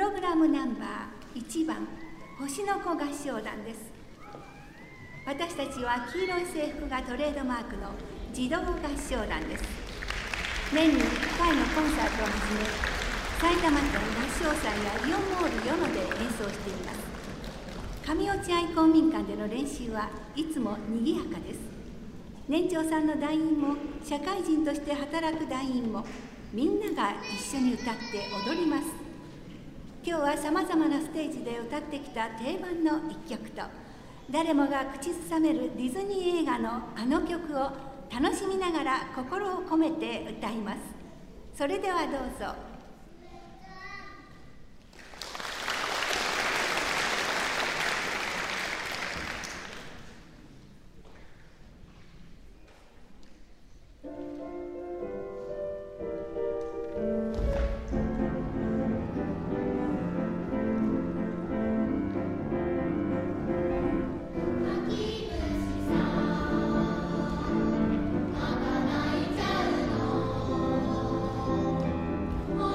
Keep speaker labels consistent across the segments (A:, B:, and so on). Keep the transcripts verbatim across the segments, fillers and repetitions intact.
A: ログラムナンバーいちばん星の子合唱団です。私たちは黄色い制服がトレードマークの児童合唱団です。年にいっかいのコンサートをはじめ、埼玉県合唱祭やイオンモール与野で演奏しています。上落合公民館での練習はいつもにぎやかです。年長さんの団員も社会人として働く団員もみんなが一緒に歌って踊ります。今日はさまざまなステージで歌ってきた定番の一曲と、誰もが口ずさめるディズニー映画のあの曲を楽しみながら心を込めて歌います。それではどうぞ。
B: 「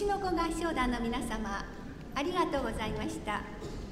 A: 星の子合唱団の皆様、ありがとうございました。